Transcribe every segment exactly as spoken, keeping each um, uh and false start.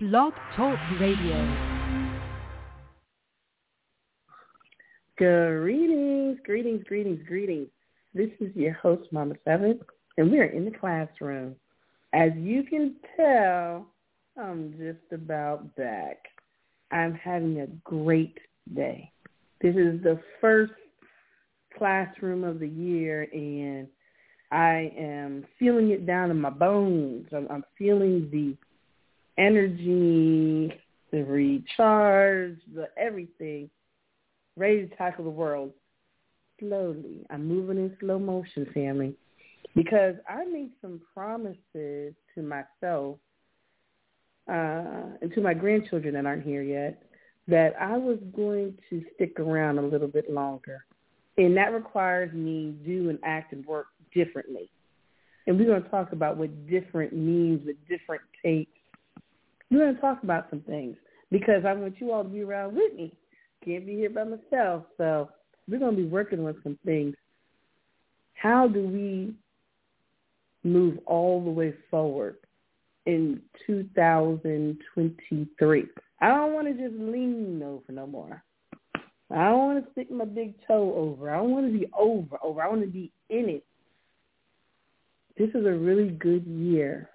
Blog Talk Radio. Greetings, greetings, greetings, greetings. This is your host, Mama Seven, and we are in the classroom. As you can tell, I'm just about back. I'm having a great day. This is the first classroom of the year, and I am feeling it down in my bones. I'm, I'm feeling the energy, the recharge, the everything, ready to tackle the world slowly. I'm moving in slow motion, family, because I made some promises to myself uh, and to my grandchildren that aren't here yet that I was going to stick around a little bit longer. And that requires me to do and act and work differently. And we're going to talk about what different means with different takes. We're going to talk about some things because I want you all to be around with me. Can't be here by myself. So we're going to be working on some things. How do we move all the way forward in two thousand twenty-three? I don't want to just lean over no more. I don't want to stick my big toe over. I don't want to be over, over. I want to be in it. This is a really good year.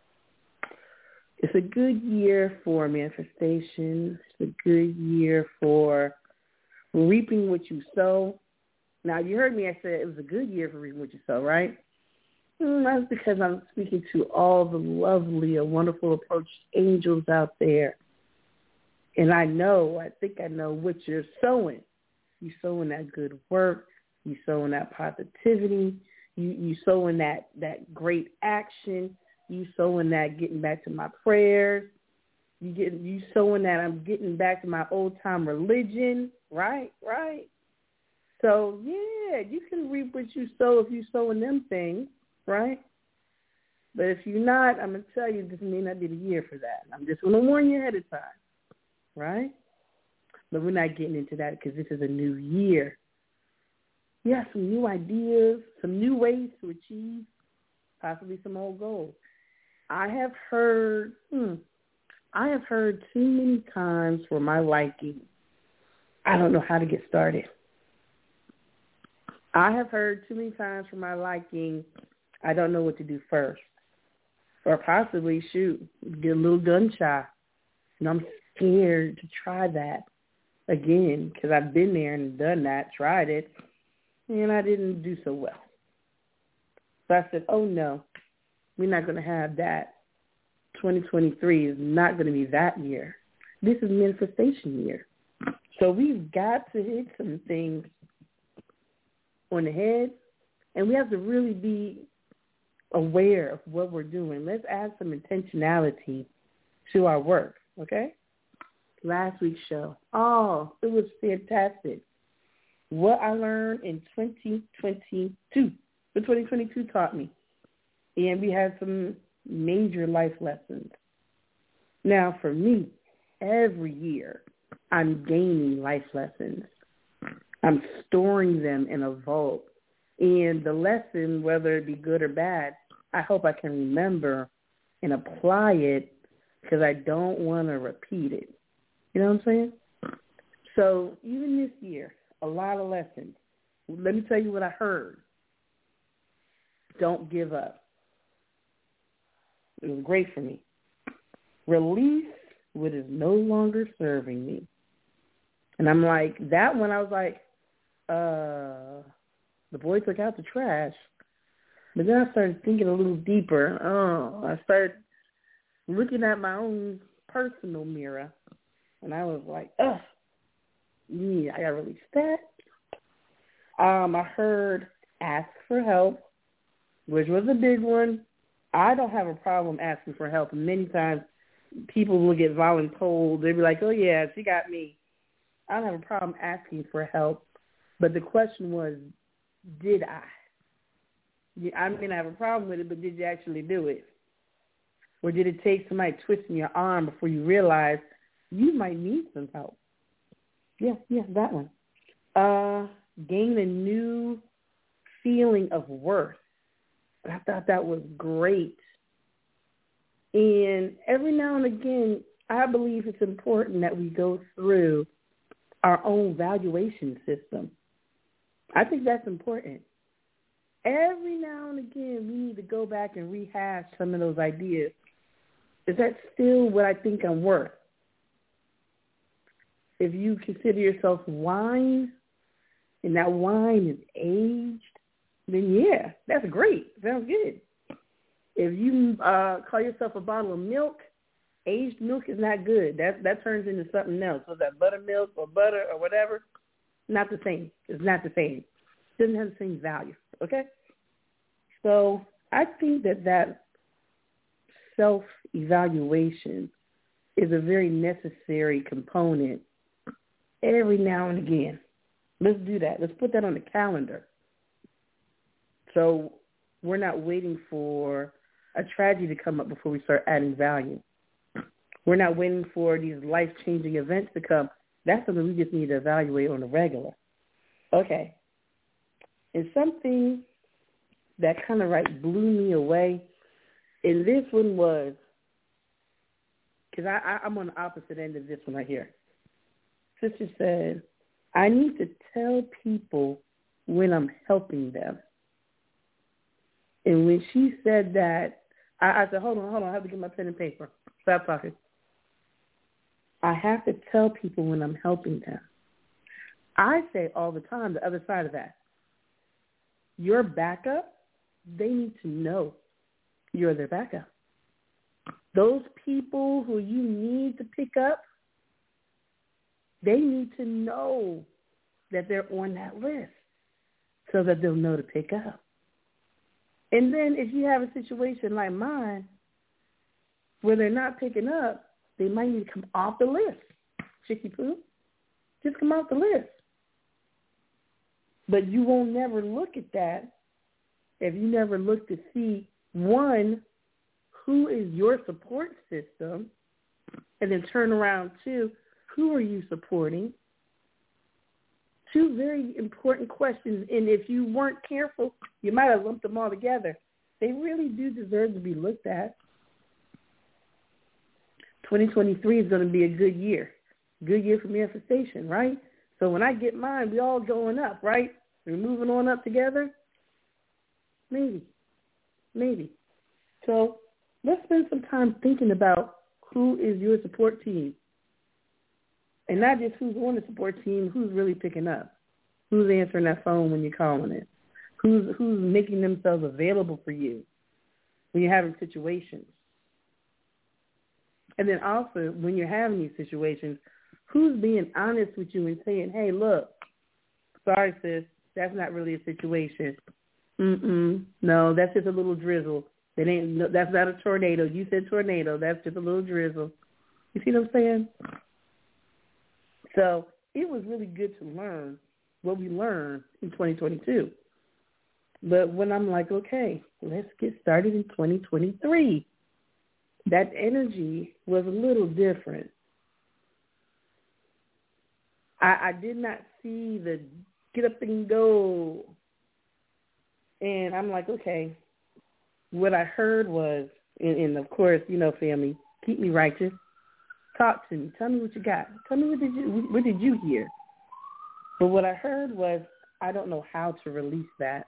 It's a good year for manifestation. It's a good year for reaping what you sow. Now, you heard me. I said it was a good year for reaping what you sow, right? Mm, that's because I'm speaking to all the lovely and wonderful approach angels out there. And I know, I think I know what you're sowing. You're sowing that good work. You're sowing that positivity. You you sowing that, that great action. You sowing that getting back to my prayers. You get you sowing that I'm getting back to my old time religion. Right, right. So yeah, you can reap what you sow if you sowing them things, right? But if you're not, I'm gonna tell you this may not be the year for that. I'm just gonna warn you ahead of time. Right? But we're not getting into that because this is a new year. We have some new ideas, some new ways to achieve possibly some old goals. I have heard, hmm, I have heard too many times for my liking, I don't know how to get started. I have heard too many times for my liking, I don't know what to do first. Or possibly, shoot, get a little gun shy. And I'm scared to try that again because I've been there and done that, tried it, and I didn't do so well. So I said, oh, no, we're not going to have that. twenty twenty-three is not going to be that year. This is manifestation year. So we've got to hit some things on the head, and we have to really be aware of what we're doing. Let's add some intentionality to our work, okay? Last week's show. Oh, it was fantastic. What I learned in twenty twenty-two, what twenty twenty-two taught me. And we had some major life lessons. Now, for me, every year, I'm gaining life lessons. I'm storing them in a vault. And the lesson, whether it be good or bad, I hope I can remember and apply it because I don't want to repeat it. You know what I'm saying? So even this year, a lot of lessons. Let me tell you what I heard. Don't give up. It was great for me. Release what is no longer serving me. And I'm like, that one, I was like, uh, the boy took out the trash. But then I started thinking a little deeper. Oh, I started looking at my own personal mirror. And I was like, ugh, yeah, I got to release that. Um, I heard ask for help, which was a big one. I don't have a problem asking for help. Many times people will get voluntold. They'll be like, oh, yeah, she got me. I don't have a problem asking for help. But the question was, did I? I mean, I have a problem with it, but did you actually do it? Or did it take somebody twisting your arm before you realize you might need some help? Yeah, yeah, that one. Uh, gain a new feeling of worth. I thought that was great. And every now and again, I believe it's important that we go through our own valuation system. I think that's important. Every now and again, we need to go back and rehash some of those ideas. Is that still what I think I'm worth? If you consider yourself wine, and that wine is aged, then yeah, that's great. Sounds good. If you uh, call yourself a bottle of milk, aged milk is not good. That that turns into something else. So that buttermilk or butter or whatever, not the same. It's not the same. It doesn't have the same value, okay? So I think that that self-evaluation is a very necessary component every now and again. Let's do that. Let's put that on the calendar. So we're not waiting for a tragedy to come up before we start adding value. We're not waiting for these life-changing events to come. That's something we just need to evaluate on a regular. Okay. And something that kind of like blew me away, and this one was, because I, I, I'm on the opposite end of this one right here. Sister said, I need to tell people when I'm helping them. And when she said that, I, I said, hold on, hold on, I have to get my pen and paper. Stop talking. I have to tell people when I'm helping them. I say all the time the other side of that. Your backup, they need to know you're their backup. Those people who you need to pick up, they need to know that they're on that list so that they'll know to pick up. And then if you have a situation like mine where they're not picking up, they might need to come off the list. Chicky poo, just come off the list. But you won't never look at that if you never look to see, one, who is your support system, and then turn around, two, who are you supporting? Two very important questions, and if you weren't careful, you might have lumped them all together. They really do deserve to be looked at. twenty twenty-three is going to be a good year, good year for manifestation, right? So when I get mine, we all going up, right? We're moving on up together. Maybe, maybe. So let's spend some time thinking about who is your support team. And not just who's on the support team, who's really picking up, who's answering that phone when you're calling it, who's who's making themselves available for you when you're having situations. And then also, when you're having these situations, who's being honest with you and saying, hey, look, sorry, sis, that's not really a situation. Mm-mm, no, that's just a little drizzle. That ain't, no, that's not a tornado. You said tornado. That's just a little drizzle. You see what I'm saying? So it was really good to learn what we learned in twenty twenty-two. But when I'm like, okay, let's get started in twenty twenty-three, that energy was a little different. I, I did not see the get up and go. And I'm like, okay, what I heard was, and, and of course, you know, family, keep me righteous. Talk to me. Tell me what you got. Tell me what did you what did you hear? But what I heard was, I don't know how to release that.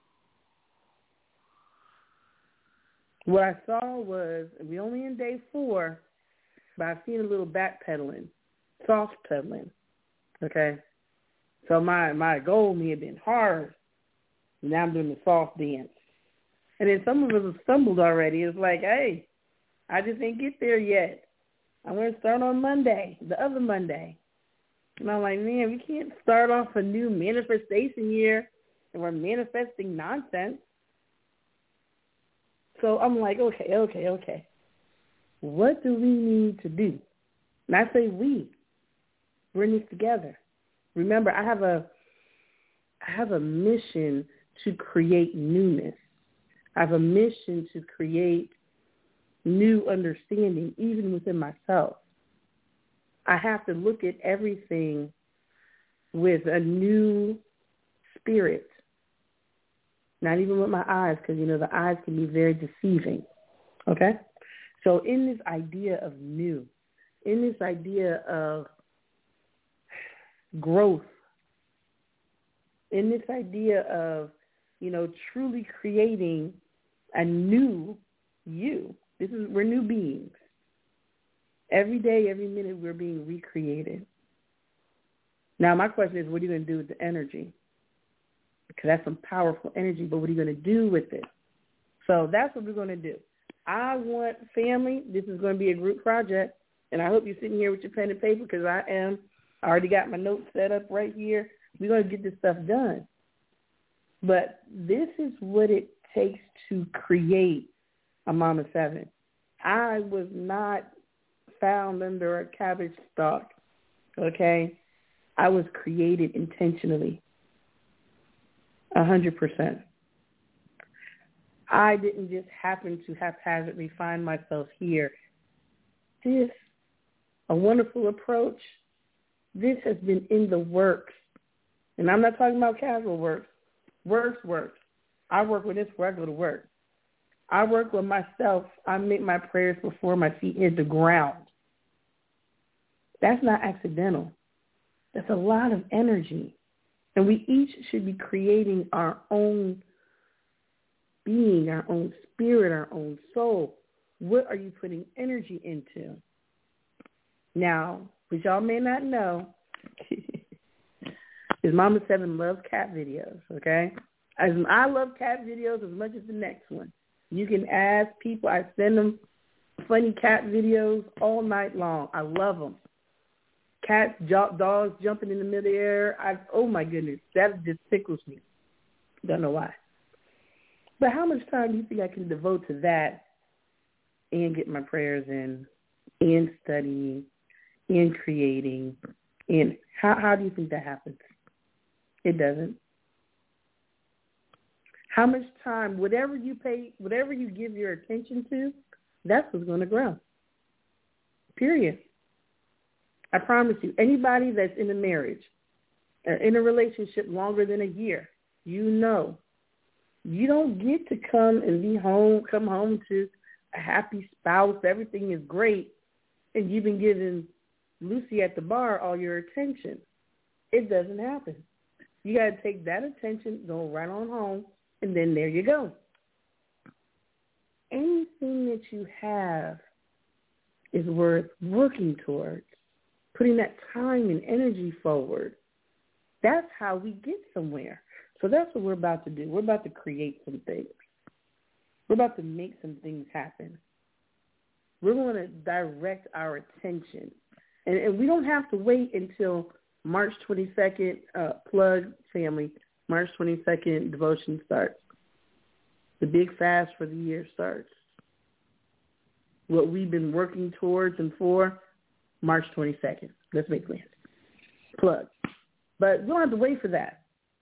What I saw was, we only in day four, but I've seen a little backpedaling, soft pedaling. Okay, so my my goal may have been hard. Now I'm doing the soft dance, and then some of us have stumbled already. It's like, hey, I just ain't get there yet. I'm going to start on Monday, the other Monday. And I'm like, man, we can't start off a new manifestation year and we're manifesting nonsense. So I'm like, okay, okay, okay. What do we need to do? And I say we. We're in this together. Remember, I have a, I have a mission to create newness. I have a mission to create new understanding, even within myself. I have to look at everything with a new spirit, not even with my eyes, because, you know, the eyes can be very deceiving, okay? So in this idea of new, in this idea of growth, in this idea of, you know, truly creating a new you. This is, we're new beings. Every day, every minute, we're being recreated. Now, my question is, what are you going to do with the energy? Because that's some powerful energy, but what are you going to do with it? So that's what we're going to do. I want family. This is going to be a group project, and I hope you're sitting here with your pen and paper because I am. I already got my notes set up right here. We're going to get this stuff done. But this is what it takes to create a Mama Seven. I was not found under a cabbage stalk, okay? I was created intentionally, a hundred percent. I didn't just happen to haphazardly find myself here. This, a wonderful approach, this has been in the works. And I'm not talking about casual work. Works, works. I work with this before I go to work. I work with myself. I make my prayers before my feet hit the ground. That's not accidental. That's a lot of energy. And we each should be creating our own being, our own spirit, our own soul. What are you putting energy into? Now, which y'all may not know, is Mama Seven loves cat videos, okay? As I love cat videos as much as the next one. You can ask people. I send them funny cat videos all night long. I love them. Cats, dogs jumping in the middle of the air. I, oh, my goodness. That just tickles me. Don't know why. But how much time do you think I can devote to that and get my prayers in, and studying, and creating? And how, how do you think that happens? It doesn't. How much time, whatever you pay, whatever you give your attention to, that's what's going to grow. Period. I promise you, anybody that's in a marriage, or in a relationship longer than a year, you know, you don't get to come and be home, come home to a happy spouse, everything is great, and you've been giving Lucy at the bar all your attention. It doesn't happen. You got to take that attention, go right on home, and then there you go. Anything that you have is worth working towards, putting that time and energy forward. That's how we get somewhere. So that's what we're about to do. We're about to create some things. We're about to make some things happen. We're going to direct our attention. And, and we don't have to wait until March twenty-second, uh, plug family, March twenty-second devotion starts. The big fast for the year starts. What we've been working towards and for, March twenty-second. Let's make plans. Plug. But we don't have to wait for that.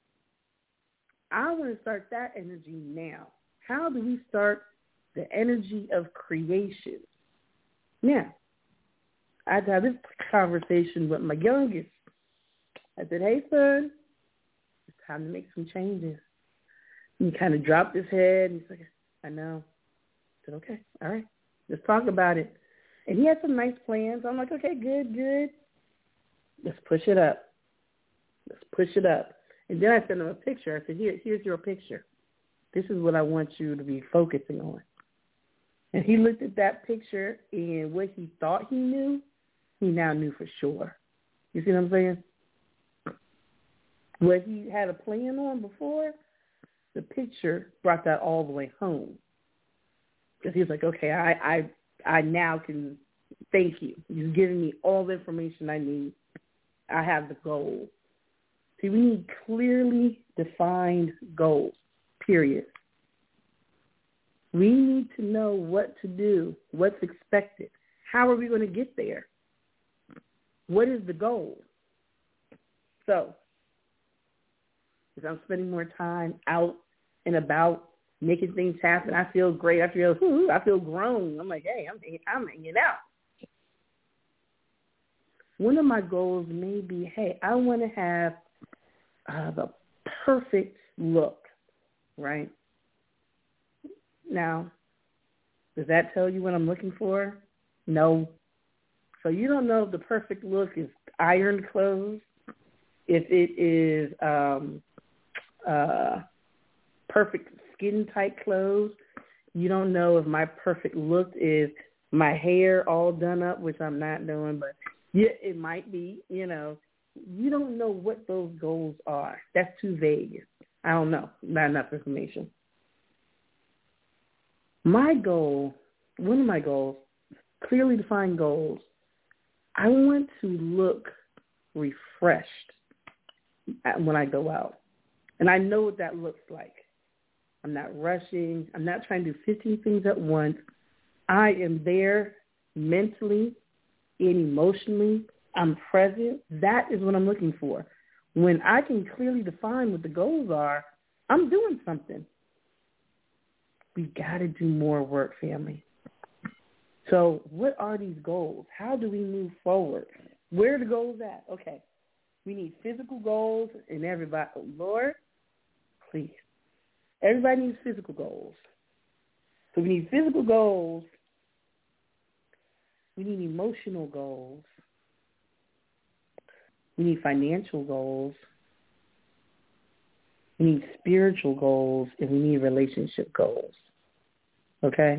I want to start that energy now. How do we start the energy of creation? Now, I had to have this conversation with my youngest. I said, hey, son, it's time to make some changes. And he kind of dropped his head, and he's like, I know. I said, okay, all right, let's talk about it. And he had some nice plans. I'm like, okay, good, good. Let's push it up. Let's push it up. And then I sent him a picture. I said, Here, here's your picture. This is what I want you to be focusing on. And he looked at that picture, and what he thought he knew, he now knew for sure. You see what I'm saying? What he had a plan on before, the picture brought that all the way home. Because he was like, okay, I, I, I now can thank you. You've given me all the information I need. I have the goal. See, we need clearly defined goals, period. We need to know what to do, what's expected. How are we going to get there? What is the goal? So, if I'm spending more time out and about making things happen, I feel great. I feel, ooh, I feel grown. I'm like, hey, I'm, I'm hanging out. One of my goals may be, hey, I want to have uh, the perfect look, right? Now, does that tell you what I'm looking for? No. So you don't know if the perfect look is ironed clothes, if it is um, uh, perfect skin-tight clothes. You don't know if my perfect look is my hair all done up, which I'm not doing, but yeah, it might be, you know. You don't know what those goals are. That's too vague. I don't know. Not enough information. My goal, one of my goals, clearly defined goals, I want to look refreshed when I go out. And I know what that looks like. I'm not rushing. I'm not trying to do fifteen things at once. I am there mentally and emotionally. I'm present. That is what I'm looking for. When I can clearly define what the goals are, I'm doing something. We got to do more work, family. So what are these goals? How do we move forward? Where are the goals at? Okay. We need physical goals and everybody. Oh, Lord, please. Everybody needs physical goals. So we need physical goals. We need emotional goals. We need financial goals. We need spiritual goals, and we need relationship goals. Okay?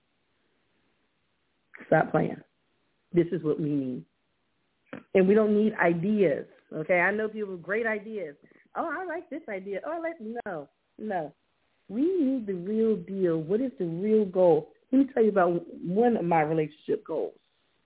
Stop playing. This is what we need. And we don't need ideas. Okay? I know people with great ideas. Oh, I like this idea. Oh, I like, no, no. We need the real deal. What is the real goal? Let me tell you about one of my relationship goals.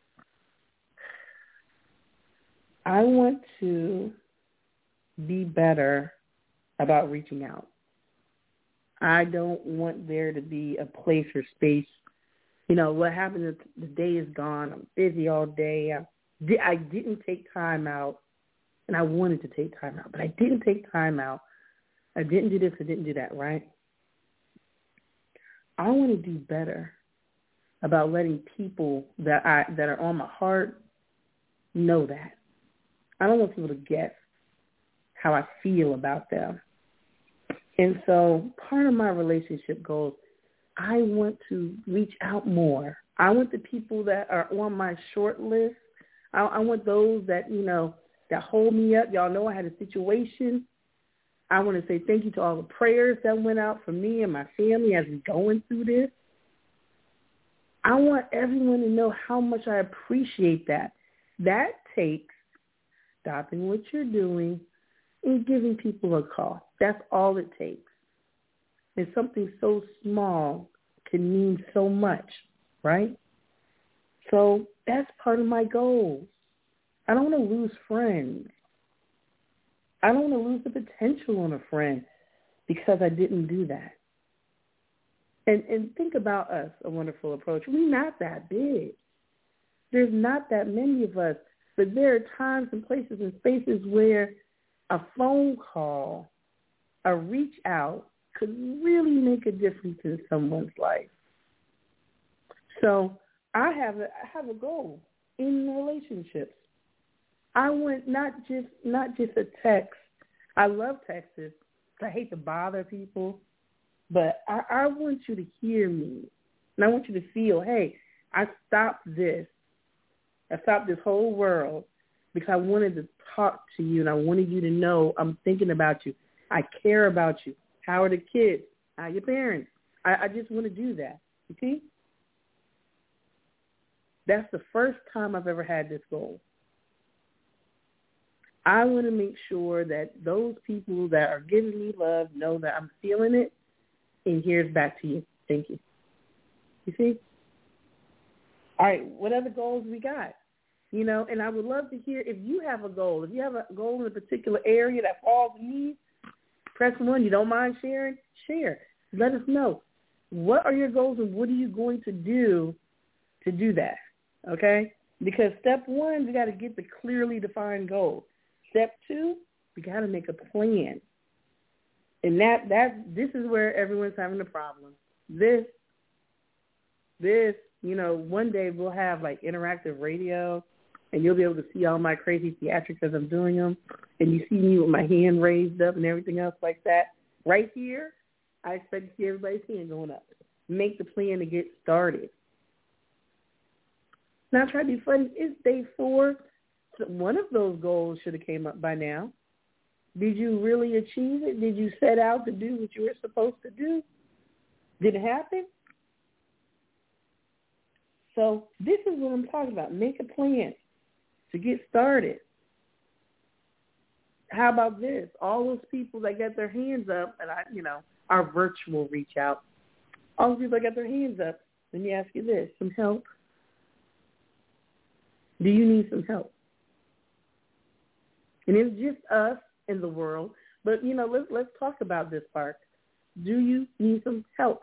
I want to be better about reaching out. I don't want there to be a place or space. You know, what happened is the day is gone. I'm busy all day. I, I didn't take time out, and I wanted to take time out, but I didn't take time out. I didn't do this. I didn't do that, right? I want to do better about letting people that I that are on my heart know that. I don't want people to guess how I feel about them. And so part of my relationship goals, I want to reach out more. I want the people that are on my short list. I, I want those that, you know, that hold me up. Y'all know I had a situation. I want to say thank you to all the prayers that went out for me and my family as we're going through this. I want everyone to know how much I appreciate that. That takes stopping what you're doing and giving people a call. That's all it takes. And something so small can mean so much, right? So that's part of my goals. I don't want to lose friends. I don't want to lose the potential on a friend because I didn't do that. And and think about us, A Wonderful Approach. We're not that big. There's not that many of us. But there are times and places and spaces where a phone call, a reach out, could really make a difference in someone's life. So I have a, I have a goal in relationships. I want not just not just a text. I love texts. I hate to bother people, but I, I want you to hear me, and I want you to feel, hey, I stopped this. I stopped this whole world because I wanted to talk to you, and I wanted you to know I'm thinking about you. I care about you. How are the kids? How are your parents? I, I just want to do that. You see? That's the first time I've ever had this goal. I want to make sure that those people that are giving me love know that I'm feeling it, and here's back to you. Thank you. You see? All right, what other goals we got? You know, and I would love to hear if you have a goal. If you have a goal in a particular area that falls in need, press one. You don't mind sharing? Share. Let us know. What are your goals and what are you going to do to do that? Okay? Because step one, we got to get the clearly defined goal. Step two, we got to make a plan. And that, that this is where everyone's having a problem. This, this, you know, one day we'll have like interactive radio and you'll be able to see all my crazy theatrics as I'm doing them. And you see me with my hand raised up and everything else like that. Right here, I expect to see everybody's hand going up. Make the plan to get started. Not trying to be funny. It's day four. So one of those goals should have came up by now. Did you really achieve it? Did you set out to do what you were supposed to do? Did it happen? So this is what I'm talking about. Make a plan to get started. How about this? All those people that got their hands up, and I, you know, our virtual reach out. All those people that got their hands up, let me ask you this: some help? Do you need some help? And it's just us in the world, but you know, let's let's talk about this part. Do you need some help?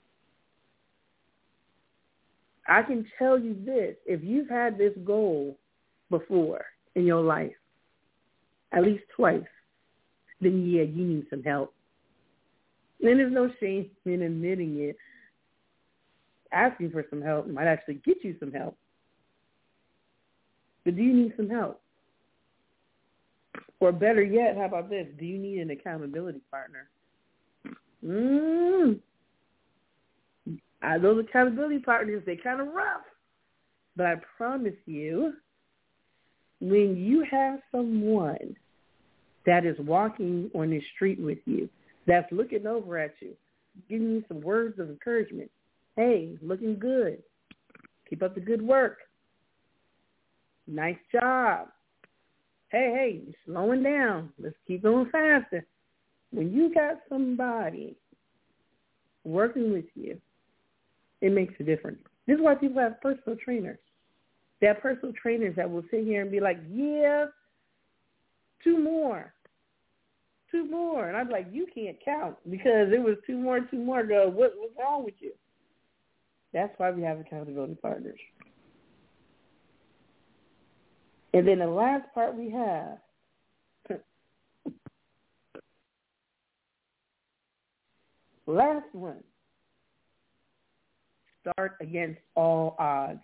I can tell you this: if you've had this goal before in your life, at least twice, then yeah, you need some help. And there's no shame in admitting it. Asking for some help might actually get you some help. But do you need some help? Or better yet, how about this? Do you need an accountability partner? Mm. I, those accountability partners, they're kind of rough. But I promise you, when you have someone that is walking on the street with you, that's looking over at you, giving you some words of encouragement. Hey, looking good. Keep up the good work. Nice job. Hey, hey, you're slowing down. Let's keep going faster. When you got somebody working with you, it makes a difference. This is why people have personal trainers. They have personal trainers that will sit here and be like, yeah, two more. Two more. And I'm like, you can't count because it was two more, two more. Go, what, what's wrong with you? That's why we have accountability partners. And then the last part we have, last one, start against all odds.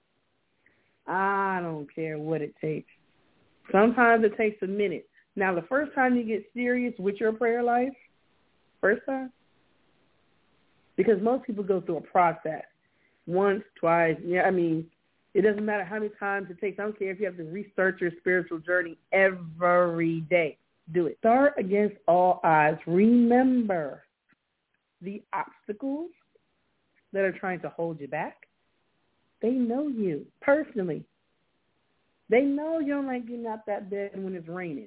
I don't care what it takes. Sometimes it takes a minute. Now, the first time you get serious with your prayer life, first time, because most people go through a process. Once, twice, yeah, I mean, it doesn't matter how many times it takes. I don't care if you have to research your spiritual journey every day. Do it. Start against all odds. Remember the obstacles that are trying to hold you back. They know you personally. They know you don't like getting out that bed when it's raining.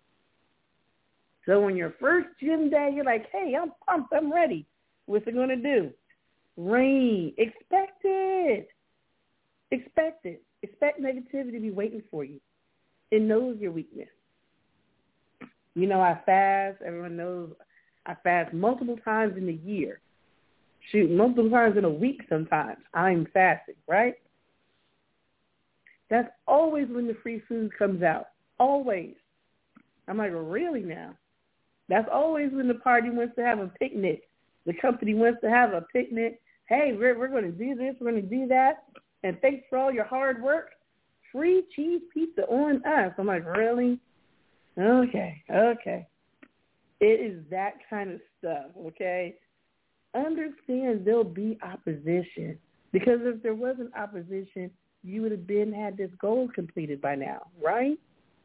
So on your first gym day, you're like, hey, I'm pumped. I'm ready. What's it going to do? Rain. Expect it. Expect it. Expect negativity to be waiting for you. It knows your weakness. You know, I fast. Everyone knows I fast multiple times in a year. Shoot, multiple times in a week sometimes. I'm fasting, right? That's always when the free food comes out. Always. I'm like, well, really now? That's always when the party wants to have a picnic. The company wants to have a picnic. Hey, we're, we're going to do this. We're going to do that. And thanks for all your hard work. Free cheese pizza on us. I'm like, really? Okay, okay. It is that kind of stuff, okay? Understand there'll be opposition. Because if there wasn't opposition, you would have been had this goal completed by now, right?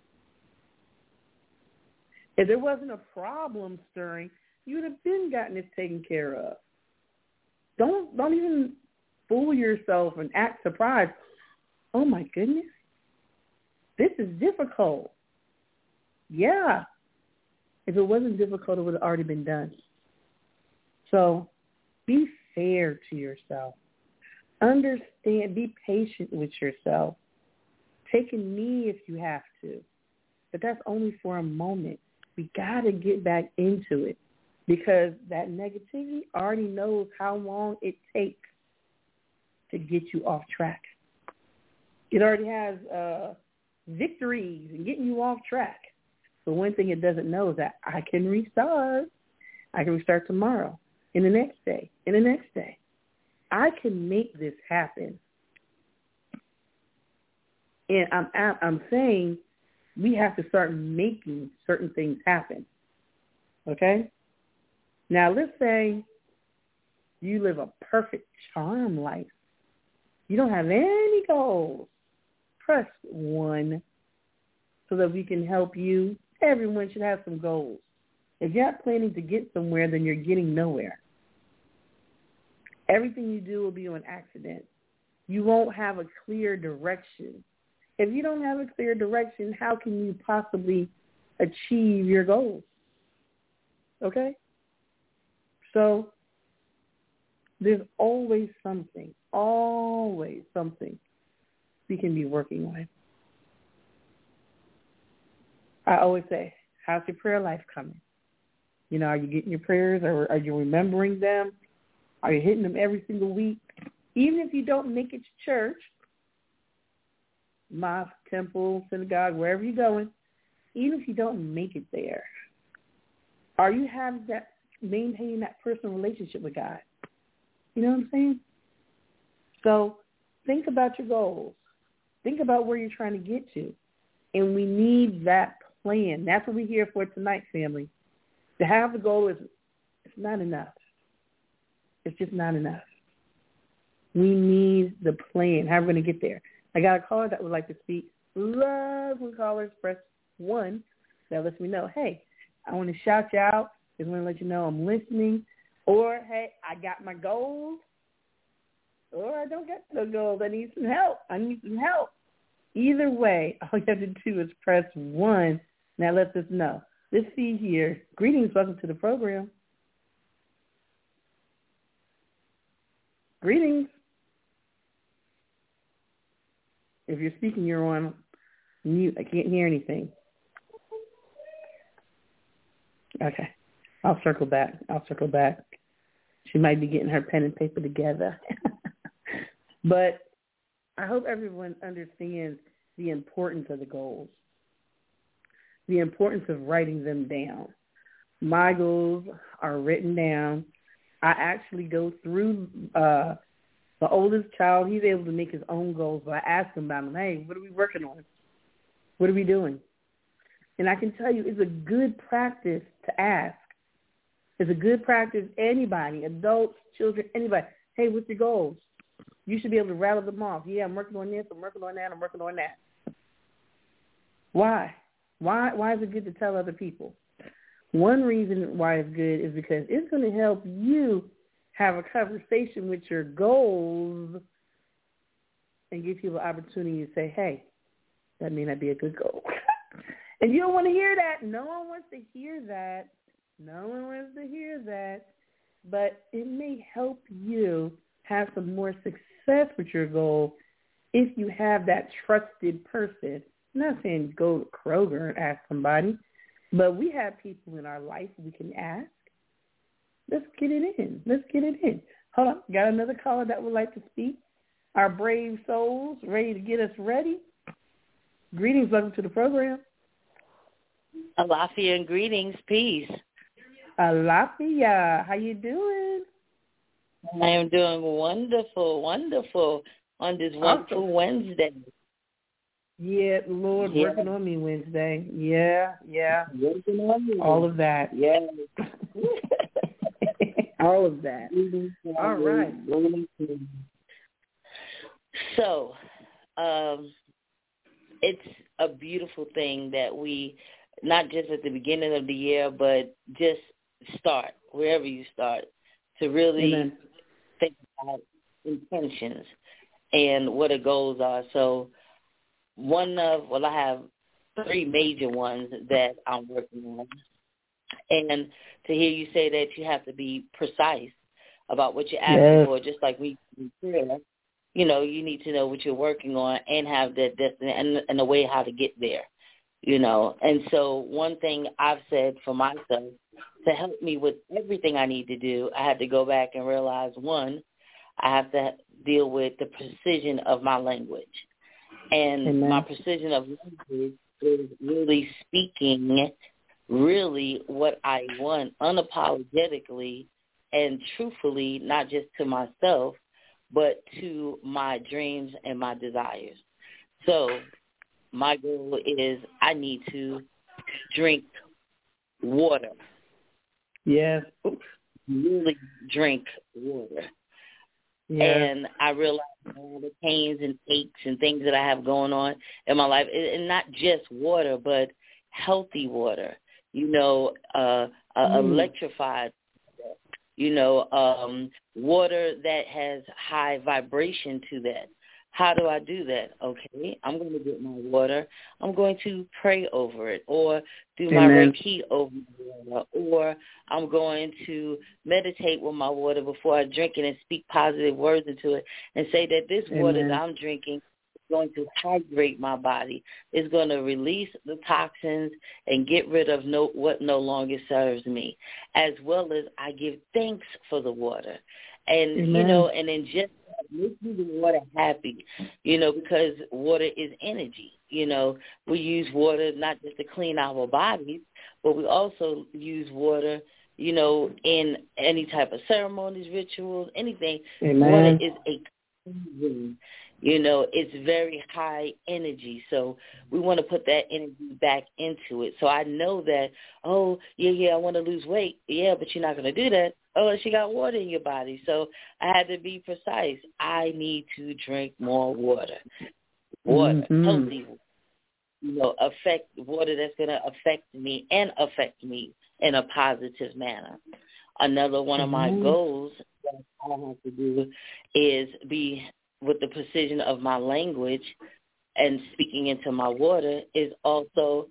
If there wasn't a problem stirring, you would have been gotten this taken care of. Don't don't even fool yourself and act surprised. Oh, my goodness. This is difficult. Yeah. If it wasn't difficult, it would have already been done. So be fair to yourself. Understand, be patient with yourself. Take a knee if you have to. But that's only for a moment. We got to get back into it because that negativity already knows how long it takes to get you off track. It already has uh, victories in getting you off track. But one thing it doesn't know is that I can restart. I can restart tomorrow, and the next day, and the next day. I can make this happen. And I'm I'm saying we have to start making certain things happen. Okay? Now, let's say you live a perfect charm life. you don't have any goals, press one so that we can help you. Everyone should have some goals. If you're not planning to get somewhere, then you're getting nowhere. Everything you do will be on accident. You won't have a clear direction. If you don't have a clear direction, how can you possibly achieve your goals? Okay? So there's always something, always something we can be working on. I always say, how's your prayer life coming? You know, are you getting your prayers, or are you remembering them? Are you hitting them every single week? Even if you don't make it to church, mosque, temple, synagogue, wherever you're going, even if you don't make it there, are you having that, maintaining that personal relationship with God? You know what I'm saying? So think about your goals. Think about where you're trying to get to. And we need that plan. That's what we're here for tonight, family. To have the goal is it's not enough. It's just not enough. We need the plan. How are we going to get there? I got a caller that would like to speak. Love when callers press one. That lets me know, hey, I want to shout you out. Just want to let you know I'm listening. Or, hey, I got my goals. Or I don't get no goals. I need some help. I need some help. Either way, all you have to do is press one. Now let us know. Let's see here. Greetings. Welcome to the program. Greetings. If you're speaking, you're on mute. I can't hear anything. Okay. I'll circle back. I'll circle back. She might be getting her pen and paper together. But I hope everyone understands the importance of the goals, the importance of writing them down. My goals are written down. I actually go through uh, the oldest child. He's able to make his own goals, but I ask him about them. Hey, what are we working on? What are we doing? And I can tell you it's a good practice to ask. It's a good practice, anybody, adults, children, anybody. Hey, what's your goals? You should be able to rattle them off. Yeah, I'm working on this, I'm working on that, I'm working on that. Why? Why Why is it good to tell other people? One reason why it's good is because it's going to help you have a conversation with your goals and give people an opportunity to say, hey, that may not be a good goal. And you don't want to hear that. No one wants to hear that. No one wants to hear that. But it may help you have some more success with your goal if you have that trusted person. I'm not saying go to Kroger and ask somebody, but we have people in our life we can ask. Let's get it in. Let's get it in. Hold on. Got another caller that would like to speak. Our brave souls ready to get us ready. Greetings. Welcome to the program. Alafia and greetings. Peace. Alafia. How you doing? I am doing wonderful, wonderful on this wonderful awesome. Wednesday. Yeah, Lord, yeah. Working on me Wednesday. Yeah, yeah. Working on me. All of that. Yeah. All of that. All right. So, um, it's a beautiful thing that we, not just at the beginning of the year, but just start, wherever you start, to really Amen. Think about intentions and what the goals are. So one of, well, I have three major ones that I'm working on. And to hear you say that you have to be precise about what you're asking yes. for, just like we do, you know, you need to know what you're working on and have that destiny and, and a way how to get there, you know. And so one thing I've said for myself, to help me with everything I need to do, I had to go back and realize, one, I have to deal with the precision of my language. And Amen. My precision of language is really speaking really what I want unapologetically and truthfully, not just to myself, but to my dreams and my desires. So my goal is I need to drink water. Yes. Really drink water. Yeah. And I realized all the pains and aches and things that I have going on in my life, and not just water, but healthy water, you know, uh, uh, mm. electrified, you know, um, water that has high vibration to that. How do I do that? Okay, I'm going to get my water. I'm going to pray over it, or do my Amen. Reiki over the water, or I'm going to meditate with my water before I drink it and speak positive words into it and say that this Amen. water that I'm drinking is going to hydrate my body. It's going to release the toxins and get rid of no, what no longer serves me, as well as I give thanks for the water. And, Amen. you know, and then just make me the water happy, you know, because water is energy. You know, we use water not just to clean our bodies, but we also use water, you know, in any type of ceremonies, rituals, anything. Amen. Water is a cleansing, you know, it's very high energy. So we want to put that energy back into it. So I know that, oh, yeah, yeah, I want to lose weight. Yeah, but you're not going to do that. Oh, she got water in your body. So I had to be precise. I need to drink more water. Water, mm-hmm. healthy, you know, affect water that's going to affect me and affect me in a positive manner. Another one of my mm-hmm. goals that I have to do is be with the precision of my language and speaking into my water is also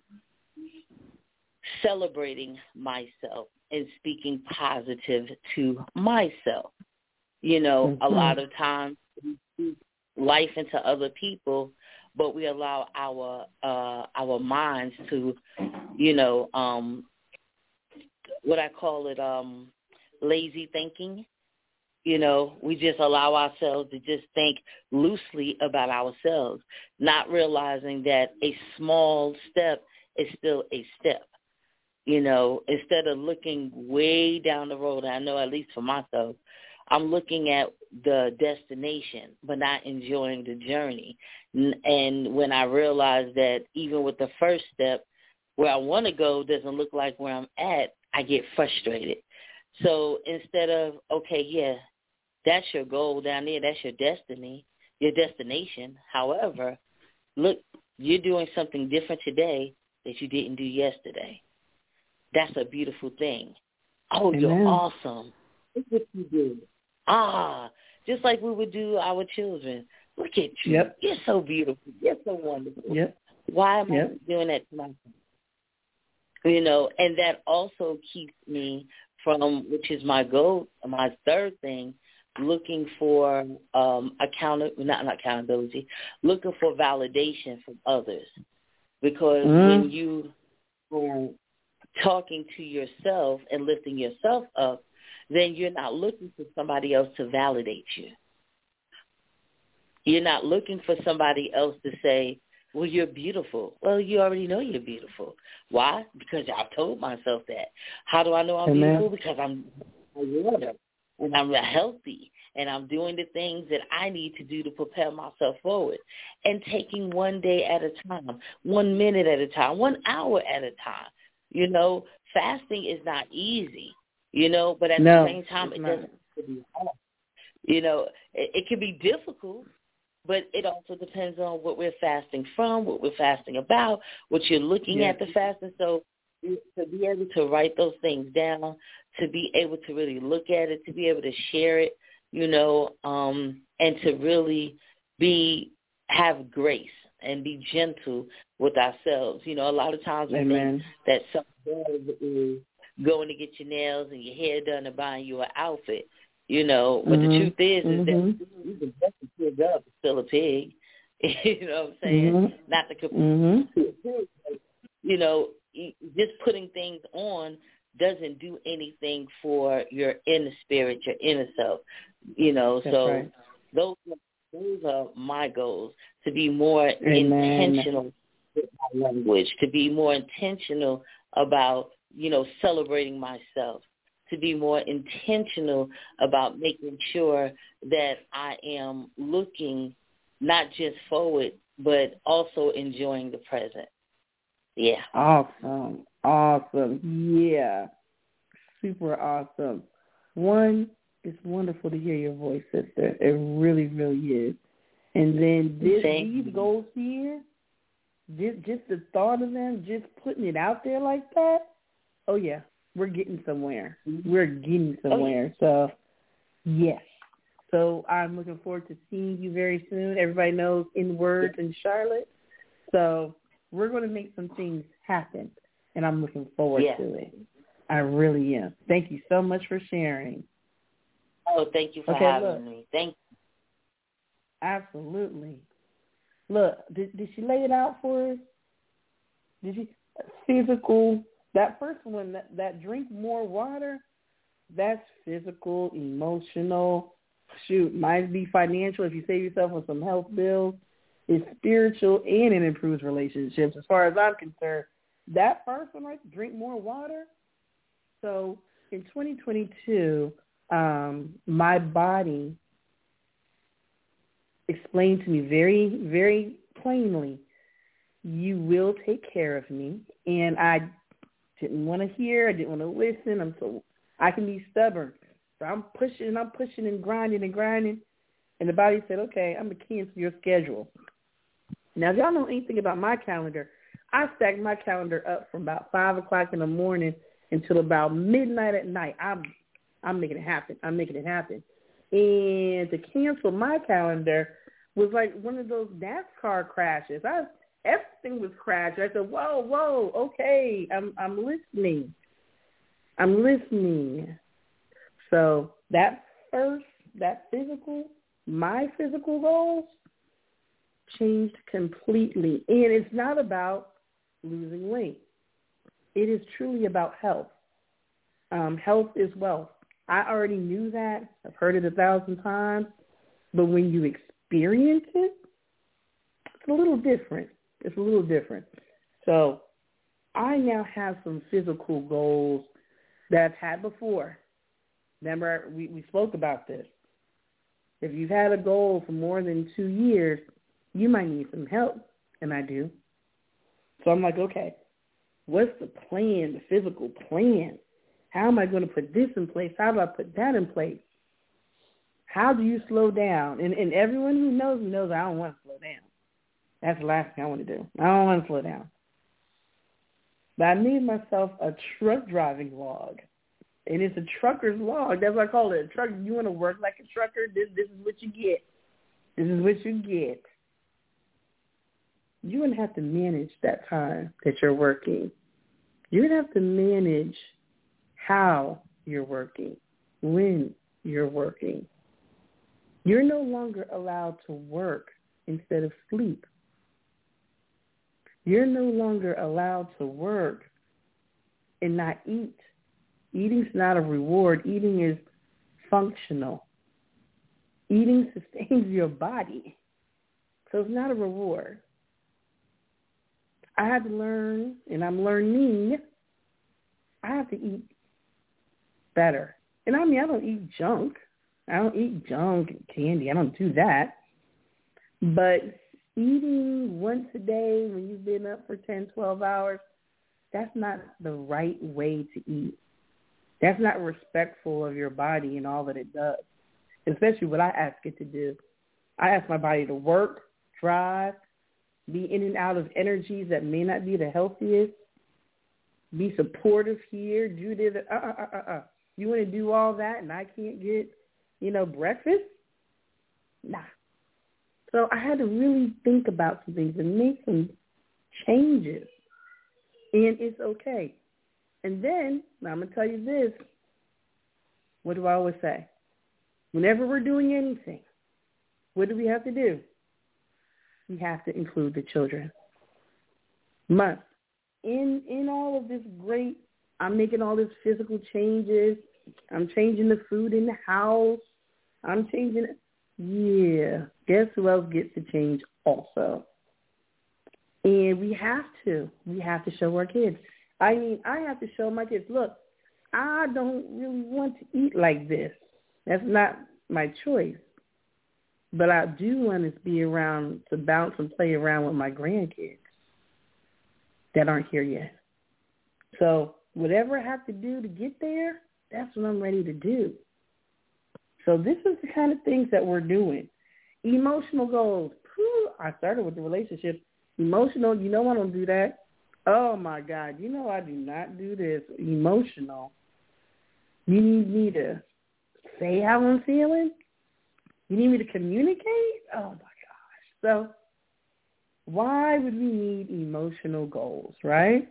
celebrating myself and speaking positive to myself. You know, mm-hmm. a lot of times we speak life into other people, but we allow our uh, our minds to, you know, um, what I call it, um, lazy thinking. You know, we just allow ourselves to just think loosely about ourselves, not realizing that a small step is still a step. You know, instead of looking way down the road, I know at least for myself, I'm looking at the destination but not enjoying the journey. And when I realize that even with the first step, where I want to go doesn't look like where I'm at, I get frustrated. So instead of, okay, yeah, that's your goal down there, that's your destiny, your destination. However, look, you're doing something different today that you didn't do yesterday. That's a beautiful thing. Oh, Amen. You're awesome. Look what you did. Ah, just like we would do our children. Look at you. Yep. You're so beautiful. You're so wonderful. Yep. Why am yep. I doing that to myself? You know, and that also keeps me from, which is my goal, my third thing, looking for um, account, not, not accountability, looking for validation from others. Because mm. when you are talking to yourself and lifting yourself up, then you're not looking for somebody else to validate you. You're not looking for somebody else to say, well, you're beautiful. Well, you already know you're beautiful. Why? Because I've told myself that. How do I know I'm Amen. beautiful? Because I'm water, and I'm healthy, and I'm doing the things that I need to do to propel myself forward, and taking one day at a time, one minute at a time, one hour at a time. You know, fasting is not easy, you know, but at no, the same time, it not. doesn't have to be hard. You know, it, it can be difficult, but it also depends on what we're fasting from, what we're fasting about, what you're looking yeah. at the fasting. So to be able to write those things down, to be able to really look at it, to be able to share it, you know, um, and to really be have grace and be gentle with ourselves. You know, a lot of times we Amen. think that something is going to get your nails and your hair done and buying you an outfit. You know, but mm-hmm. the truth is, mm-hmm. is that you can dress a pig up, it's still a pig. You know what I'm saying? Mm-hmm. Not the complete mm-hmm. pig. You know, just putting things on doesn't do anything for your inner spirit, your inner self. You know, That's so right. those those are my goals, to be more Amen. intentional with my language, to be more intentional about, you know, celebrating myself, to be more intentional about making sure that I am looking not just forward, but also enjoying the present. Yeah. Awesome. Awesome. Yeah. Super awesome. One, It's wonderful to hear your voice, sister. It really, really is. And then this, these goals here, just, just the thought of them, just putting it out there like that, oh, yeah, we're getting somewhere. We're getting somewhere. So, yes. So I'm looking forward to seeing you very soon. Everybody knows In Words in Charlotte. So we're going to make some things happen, and I'm looking forward yeah. to it. I really am. Thank you so much for sharing. Oh, thank you for okay, having look. me. Thank you. Absolutely. Look, did, did she lay it out for us? Did she? Physical. That first one, that, that drink more water, that's physical, emotional. Shoot, might be financial if you save yourself on some health bills. It's spiritual, and it improves relationships. As far as I'm concerned, that first one, right, drink more water. So in twenty twenty-two, um, my body explained to me very, very plainly, you will take care of me. And I didn't want to hear. I didn't want to listen. I'm so I can be stubborn. So I'm pushing and I'm pushing and grinding and grinding. And the body said, okay, I'm going to cancel your schedule. Now, if y'all know anything about my calendar, I stack my calendar up from about five o'clock in the morning until about midnight at night. I'm I'm making it happen. I'm making it happen. And to cancel my calendar was like one of those NASCAR crashes. I everything was crashing. I said, whoa, whoa, okay, I'm I'm listening. I'm listening. So that first, that physical, my physical goals changed completely. And it's not about losing weight. It is truly about health. Um, health is wealth. I already knew that. I've heard it a thousand times. But when you experience it, it's a little different. It's a little different. So I now have some physical goals that I've had before. Remember, we, we spoke about this. If you've had a goal for more than two years, you might need some help, and I do. So I'm like, okay, what's the plan, the physical plan? How am I going to put this in place? How do I put that in place? How do you slow down? And, and everyone who knows me knows I don't want to slow down. That's the last thing I want to do. I don't want to slow down. But I made myself a truck driving log. And it's a trucker's log. That's what I call it. A truck. You want to work like a trucker? This, this is what you get. This is what you get. You're going to have to manage that time that you're working. You're going to have to manage how you're working, when you're working. You're no longer allowed to work instead of sleep. You're no longer allowed to work and not eat. Eating's not a reward. Eating is functional. Eating sustains your body. So it's not a reward. I had to learn, and I'm learning, I have to eat better. And I mean, I don't eat junk. I don't eat junk and candy. I don't do that. But eating once a day when you've been up for ten, twelve hours, that's not the right way to eat. That's not respectful of your body and all that it does, especially what I ask it to do. I ask my body to work, drive, be in and out of energies that may not be the healthiest, be supportive here, do this. Uh, uh, uh, uh, uh. You want to do all that and I can't get, you know, breakfast? Nah. So I had to really think about some things and make some changes. And it's okay. And then, now I'm going to tell you this. What do I always say? Whenever we're doing anything, what do we have to do? We have to include the children. Must. In in all of this great, I'm making all these physical changes. I'm changing the food in the house. I'm changing it. Yeah. Guess who else gets to change also? And we have to. We have to show our kids. I mean, I have to show my kids, look, I don't really want to eat like this. That's not my choice. But I do want to be around to bounce and play around with my grandkids that aren't here yet. So whatever I have to do to get there, that's what I'm ready to do. So this is the kind of things that we're doing. Emotional goals. Whew, I started with the relationship. Emotional, you know I don't do that. Oh, my God. You know I do not do this. Emotional. You need me to say how I'm feeling? You need me to communicate? Oh, my gosh. So why would we need emotional goals, right?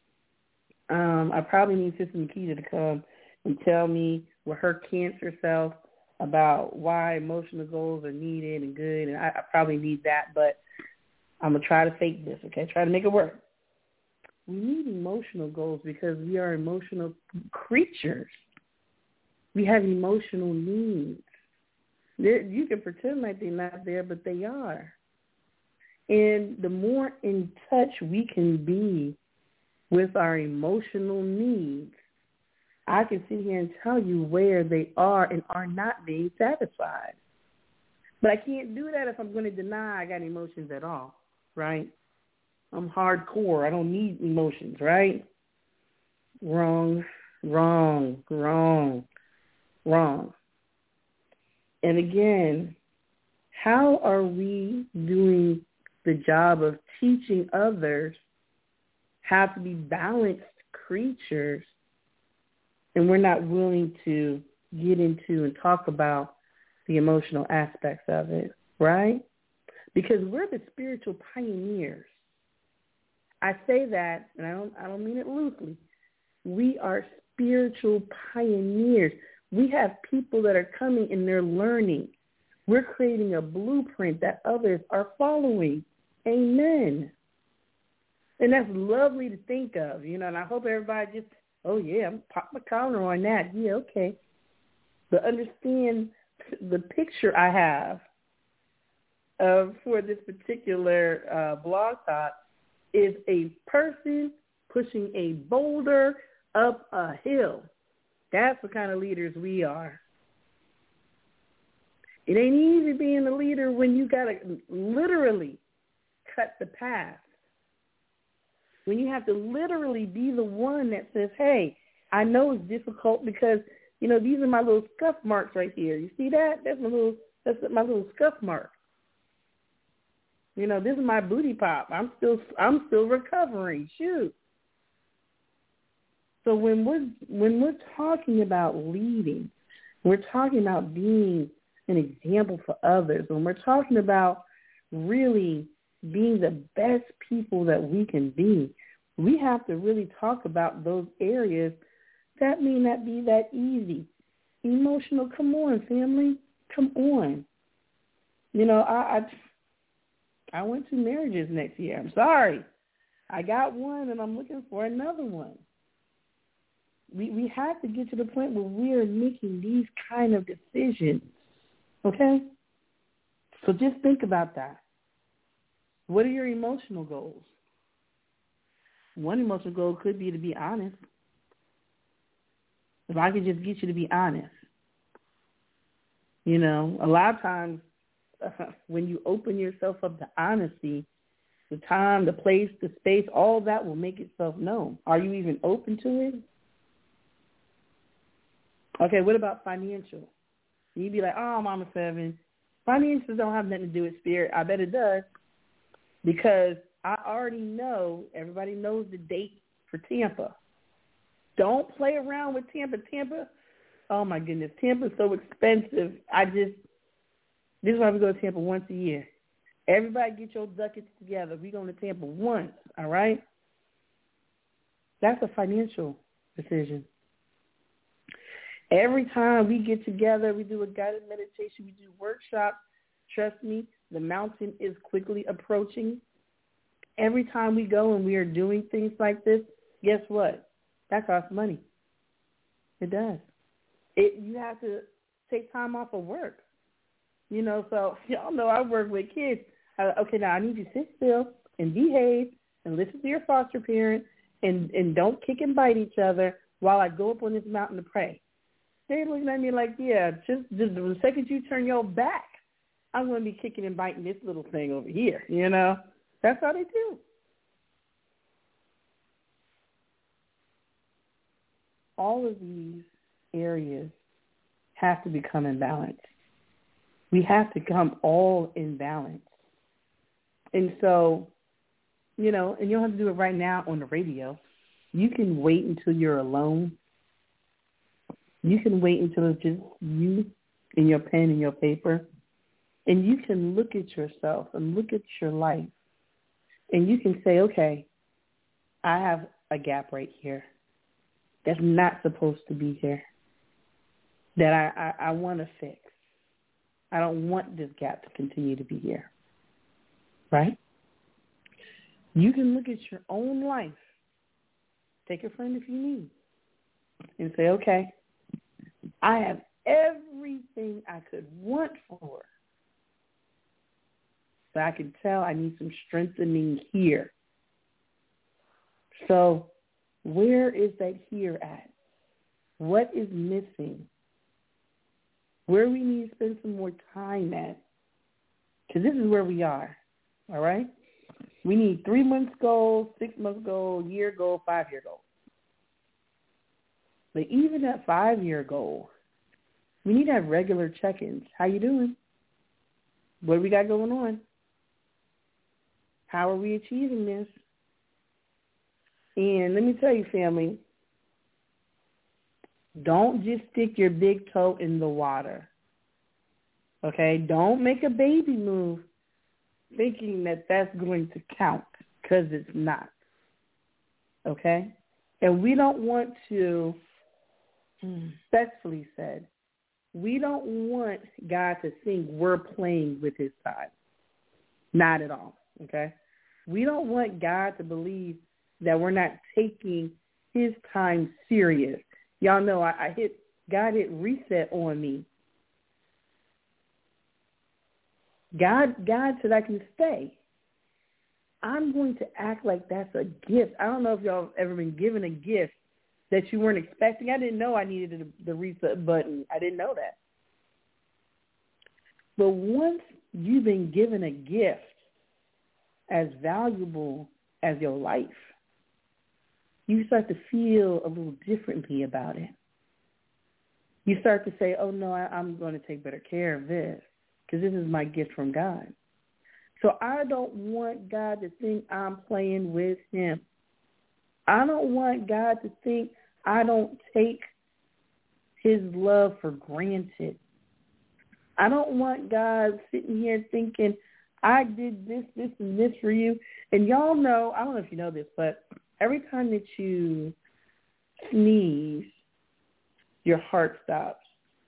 Um, I probably need Sister Nikita to come and tell me with her cancer self about why emotional goals are needed and good, and I, I probably need that, but I'm going to try to fake this, okay? Try to make it work. We need emotional goals because we are emotional creatures. We have emotional needs. They're, you can pretend like they're not there, but they are. And the more in touch we can be with our emotional needs, I can sit here and tell you where they are and are not being satisfied. But I can't do that if I'm going to deny I got emotions at all, right? I'm hardcore. I don't need emotions, right? Wrong, wrong, wrong, wrong. And again, how are we doing the job of teaching others how to be balanced creatures, and we're not willing to get into and talk about the emotional aspects of it, right? Because we're the spiritual pioneers. I say that, and I don't, I don't mean it loosely. We are spiritual pioneers. We have people that are coming and they're learning. We're creating a blueprint that others are following. Amen. And that's lovely to think of, you know, and I hope everybody just, oh, yeah, I'm pop my collar on that. Yeah, okay. But understand the picture I have of for this particular uh, blog talk is a person pushing a boulder up a hill. That's the kind of leaders we are. It ain't easy being a leader when you got to literally cut the path. When you have to literally be the one that says, hey, I know it's difficult because, you know, these are my little scuff marks right here. You see that? That's my little, that's my little scuff mark. You know, this is my booty pop. I'm still, I'm still recovering. Shoot. So when we're, when we're talking about leading, we're talking about being an example for others. When we're talking about really being the best people that we can be, we have to really talk about those areas that may not be that easy. Emotional, come on, family, come on. You know, I, I I went to marriages next year. I'm sorry. I got one and I'm looking for another one. We we have to get to the point where we are making these kind of decisions, okay? So just think about that. What are your emotional goals? One emotional goal could be to be honest. If I could just get you to be honest. You know, a lot of times uh, when you open yourself up to honesty, the time, the place, the space, all that will make itself known. Are you even open to it? Okay, what about financial? You'd be like, oh, Mama Seven, finances don't have nothing to do with spirit. I bet it does. Because I already know, everybody knows the date for Tampa. Don't play around with Tampa. Tampa, oh my goodness, Tampa's so expensive. I just, this is why we go to Tampa once a year. Everybody get your ducats together. We're going to Tampa once, all right? That's a financial decision. Every time we get together, we do a guided meditation, we do workshops. Trust me, the mountain is quickly approaching. Every time we go and we are doing things like this, guess what? That costs money. It does. It, you have to take time off of work. You know, so y'all know I work with kids. Uh, okay, now I need you to sit still and behave and listen to your foster parent and, and don't kick and bite each other while I go up on this mountain to pray. They're looking at me like, yeah, just, just the second you turn your back, I'm going to be kicking and biting this little thing over here, you know. That's how they do. All of these areas have to become in balance. We have to come all in balance. And so, you know, and you don't have to do it right now on the radio. You can wait until you're alone. You can wait until it's just you and your pen and your paper. And you can look at yourself and look at your life. And you can say, okay, I have a gap right here that's not supposed to be here, that I, I, I want to fix. I don't want this gap to continue to be here, right? You can look at your own life, take a friend if you need, and say, okay, I have everything I could want for, but I can tell I need some strengthening here. So where is that here at? What is missing? Where we need to spend some more time at? Because this is where we are, all right? We need three-month goals, six-month goal, year goal, five-year goal. But even that five-year goal, we need to have regular check-ins. How you doing? What do we got going on? How are we achieving this? And let me tell you, family, don't just stick your big toe in the water, okay? Don't make a baby move thinking that that's going to count, because it's not, okay? And we don't want to, respectfully said, we don't want God to think we're playing with his time. Not at all, okay? We don't want God to believe that we're not taking his time serious. Y'all know I, I hit, God hit reset on me. God, God said I can stay. I'm going to act like that's a gift. I don't know if y'all have ever been given a gift that you weren't expecting. I didn't know I needed the, the reset button. I didn't know that. But once you've been given a gift as valuable as your life, you start to feel a little differently about it. You start to say, oh, no, I, I'm going to take better care of this because this is my gift from God. So I don't want God to think I'm playing with him. I don't want God to think I don't take his love for granted. I don't want God sitting here thinking, I did this, this, and this for you. And y'all know, I don't know if you know this, but every time that you sneeze, your heart stops.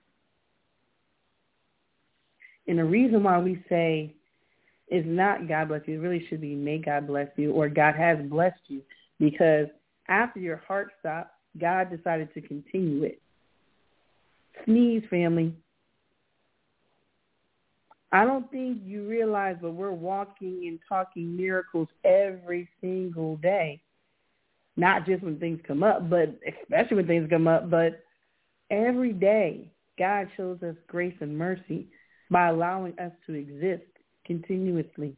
And the reason why we say it's not God bless you, it really should be may God bless you, or God has blessed you, because after your heart stopped, God decided to continue it. Sneeze, family. I don't think you realize, but we're walking and talking miracles every single day. Not just when things come up, but especially when things come up, but every day God shows us grace and mercy by allowing us to exist continuously.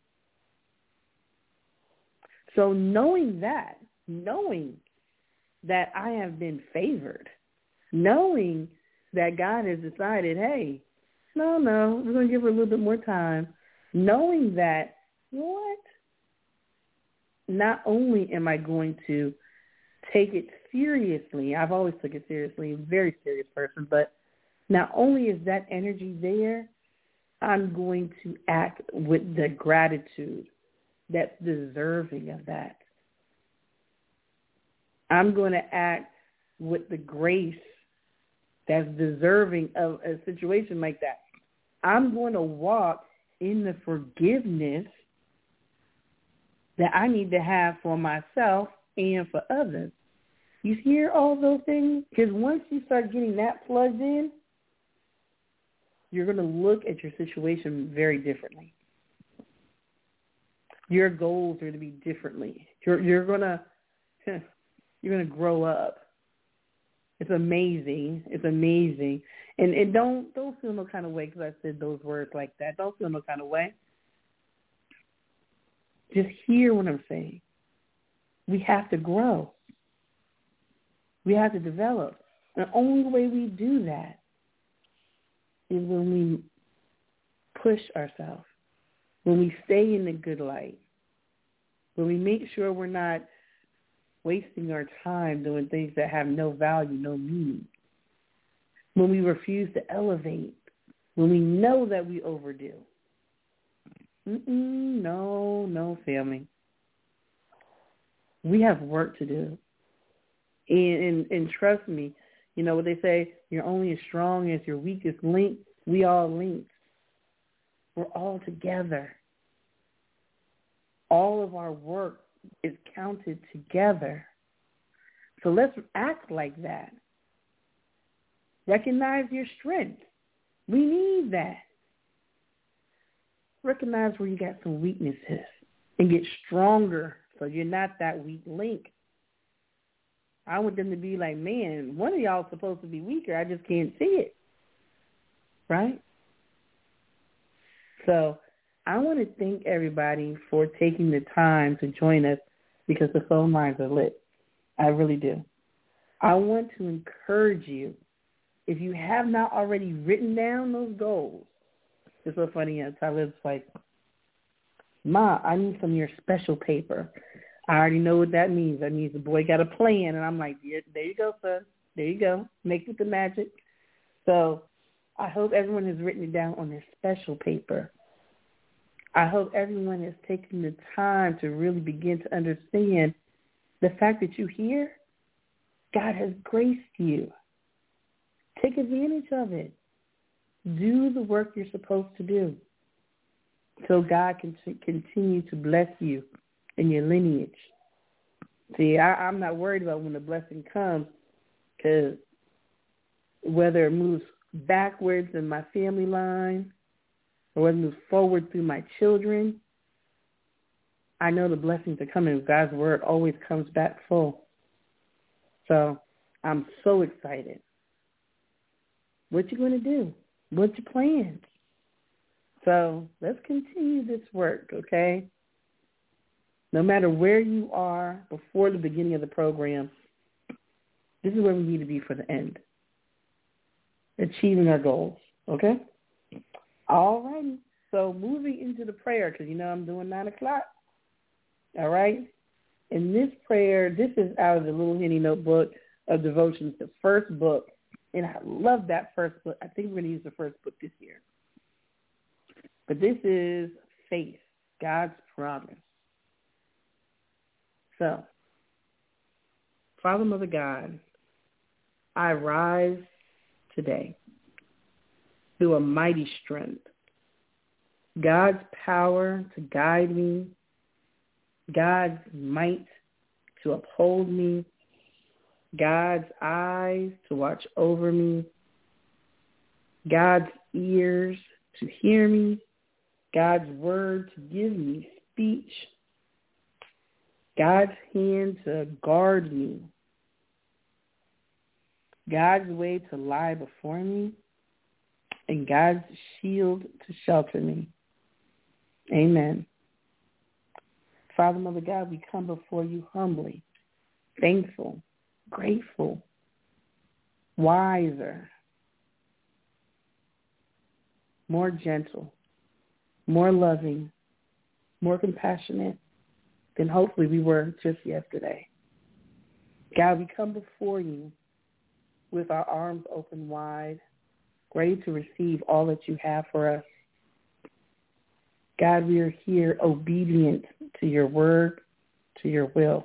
So knowing that, knowing that I have been favored, knowing that God has decided, hey, no, no, we're going to give her a little bit more time, knowing that, what? Not only am I going to take it seriously, I've always took it seriously, I'm a very serious person, but not only is that energy there, I'm going to act with the gratitude that's deserving of that. I'm going to act with the grace that's deserving of a situation like that. I'm going to walk in the forgiveness that I need to have for myself and for others. You hear all those things? Because once you start getting that plugged in, you're going to look at your situation very differently. Your goals are going to be differently. You're, you're going to you're going to grow up. It's amazing. It's amazing. And and don't don't feel no kind of way because I said those words like that. Don't feel no kind of way. Just hear what I'm saying. We have to grow. We have to develop. The only way we do that is when we push ourselves, when we stay in the good light, when we make sure we're not wasting our time doing things that have no value, no meaning, when we refuse to elevate, when we know that we overdo. Mm-mm, no, no, family. We have work to do. And, and, and trust me, you know what they say, you're only as strong as your weakest link. We all linked. We're all together. All of our work is counted together. So let's act like that. Recognize your strength. We need that. Recognize where you got some weaknesses and get stronger so you're not that weak link. I want them to be like, man, one of y'all is supposed to be weaker. I just can't see it. Right? So I want to thank everybody for taking the time to join us because the phone lines are lit. I really do. I want to encourage you, if you have not already written down those goals. It's so funny. Tyler's like, Ma, I need some of your special paper. I already know what that means. That means the boy got a plan. And I'm like, yeah, there you go, son. There you go. Make it the magic. So I hope everyone has written it down on their special paper. I hope everyone has taken the time to really begin to understand the fact that you're here. God has graced you. Take advantage of it. Do the work you're supposed to do so God can t- continue to bless you in your lineage. See, I, I'm not worried about when the blessing comes because whether it moves backwards in my family line or whether it moves forward through my children, I know the blessings are coming. God's word always comes back full. So I'm so excited. What you going to do? What's your plan? So let's continue this work, okay? No matter where you are before the beginning of the program, this is where we need to be for the end. Achieving our goals, okay? All righty. So moving into the prayer, because you know I'm doing nine o'clock. All right? And this prayer, this is out of the Little Henny Notebook of Devotions, the first book. And I love that first book. I think we're going to use the first book this year. But this is faith, God's promise. So, Father, Mother God, I rise today through a mighty strength. God's power to guide me, God's might to uphold me, God's eyes to watch over me, God's ears to hear me, God's word to give me speech, God's hand to guard me, God's way to lie before me, and God's shield to shelter me. Amen. Father, Mother God, we come before you humbly, thankful, grateful, wiser, more gentle, more loving, more compassionate than hopefully we were just yesterday. God, we come before you with our arms open wide, ready to receive all that you have for us. God, we are here obedient to your word, to your will.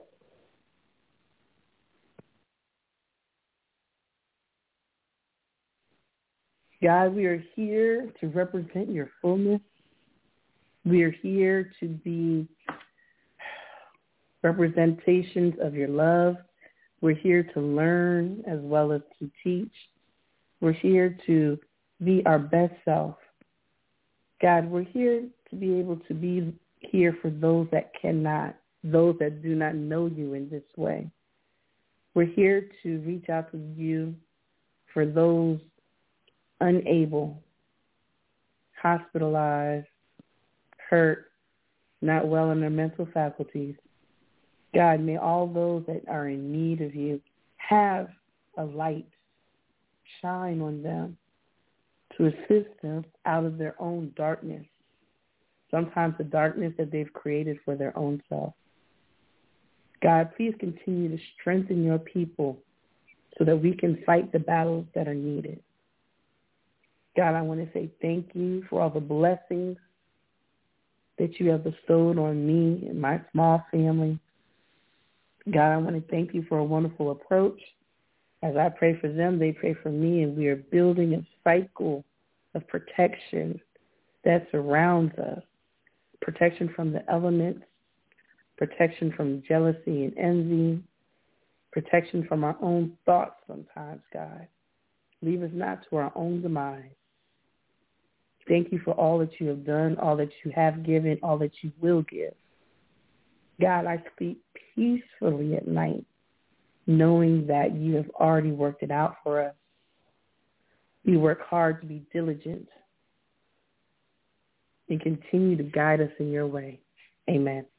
God, we are here to represent your fullness. We are here to be representations of your love. We're here to learn as well as to teach. We're here to be our best self. God, we're here to be able to be here for those that cannot, those that do not know you in this way. We're here to reach out to you for those unable, hospitalized, hurt, not well in their mental faculties. God, may all those that are in need of you have a light shine on them to assist them out of their own darkness, sometimes the darkness that they've created for their own self. God, please continue to strengthen your people so that we can fight the battles that are needed. God, I want to say thank you for all the blessings that you have bestowed on me and my small family. God, I want to thank you for a wonderful approach. As I pray for them, they pray for me, and we are building a cycle of protection that surrounds us, protection from the elements, protection from jealousy and envy, protection from our own thoughts sometimes, God. Leave us not to our own demise. Thank you for all that you have done, all that you have given, all that you will give. God, I sleep peacefully at night, knowing that you have already worked it out for us. We work hard to be diligent and continue to guide us in your way. Amen.